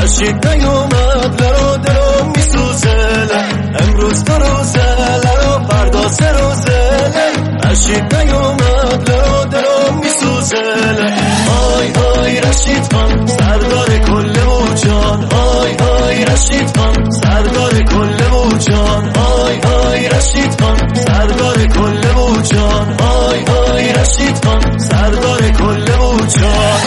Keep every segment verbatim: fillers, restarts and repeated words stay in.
رشید نیومد لرو دلو میسوزه امروز دو روزه لرو فردا سه روزه رشید نیومد لرو دلو میسوزه آی آی رشید خان سردار کل موجان آی آی رشید خان سردار کل موجان آی آی رشید خان سردار کل موجان آی آی رشید خان سردار کل موجان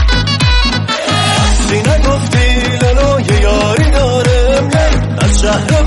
شهر